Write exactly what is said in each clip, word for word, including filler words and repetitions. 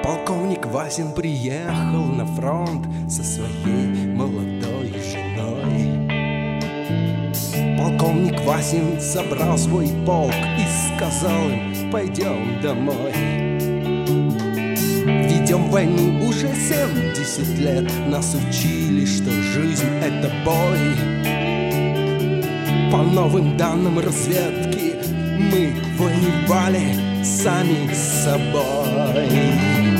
Полковник Васин приехал на фронт со своей молодой женой. Полковник Васин собрал свой полк и сказал им: пойдем домой. Ведем войну уже семьдесят лет, нас учили, что жизнь — это бой. По новым данным разведки мы воевали сами с собой.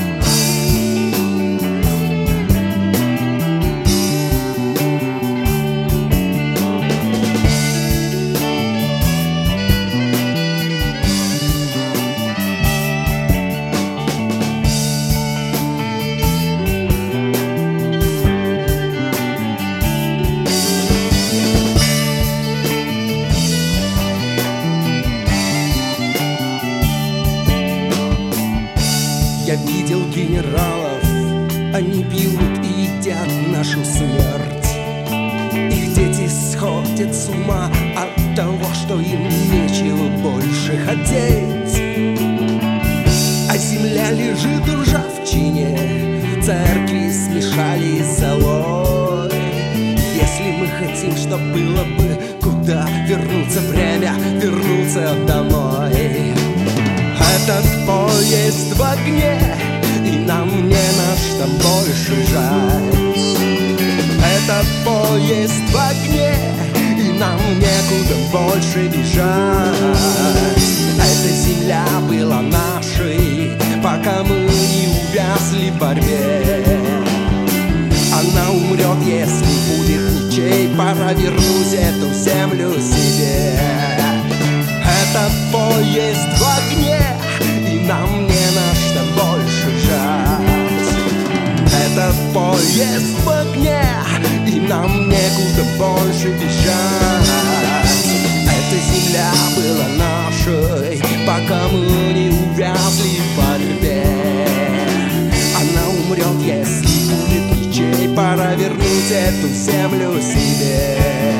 Я видел генералов, они пьют и едят нашу смерть. Их дети сходят с ума от того, что им нечего больше хотеть. А земля лежит в ржавчине, церкви смешали с золой. Если мы хотим, чтоб было бы куда вернуться, время вернуться домой. Этот поезд в огне, и нам не на что больше жать. Этот поезд в огне, и нам некуда больше бежать. Эта земля была нашей, пока мы не увязли в борьбе. Она умрет, если будет ничей, пора вернуть эту землю себе. Этот поезд в огне, и нам не на что больше жать. Этот поезд в огне, и нам некуда больше бежать. Эта земля была нашей, пока мы не увязли в борьбе. Она умрет, если будет ничей, пора вернуть эту землю себе.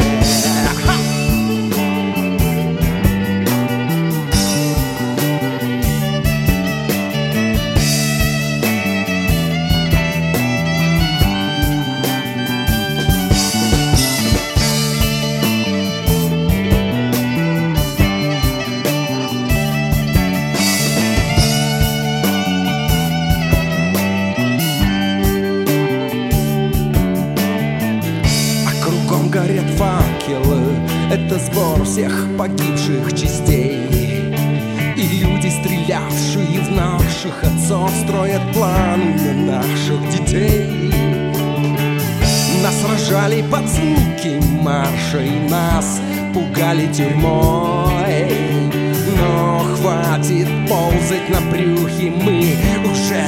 Горят факелы, это сбор всех погибших частей. И люди, стрелявшие в наших отцов, строят планы на наших детей. Нас сражали под звуки марша, и нас пугали тюрьмой. Но хватит ползать на брюхе, мы уже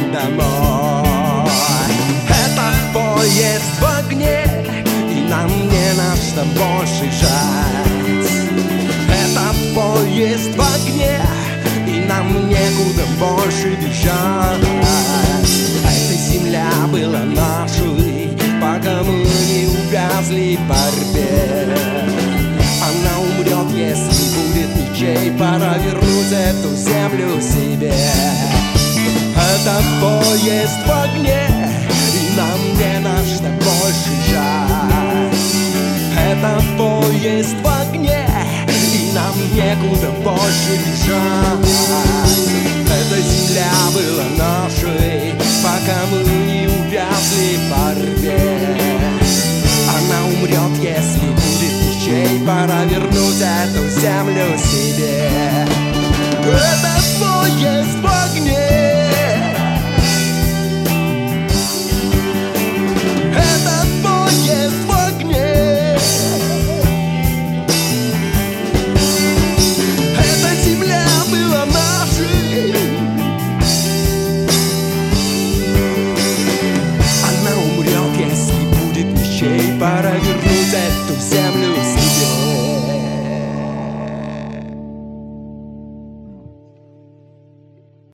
домой. Этот поезд в огне, нам не на что больше жать. Этот поезд в огне, и нам некуда больше бежать. Эта земля была нашей, пока мы не увязли в борьбе. Она умрет, если будет ничей, пора вернуть эту землю себе. Этот поезд в огне, и нам не на что больше жать. Этот поезд в огне, и нам некуда больше бежать. Эта земля была нашей, пока мы не увязли в борьбе. Она умрет, если будет ничей, пора вернуть эту землю себе. Этот поезд в огне, пора вернуть.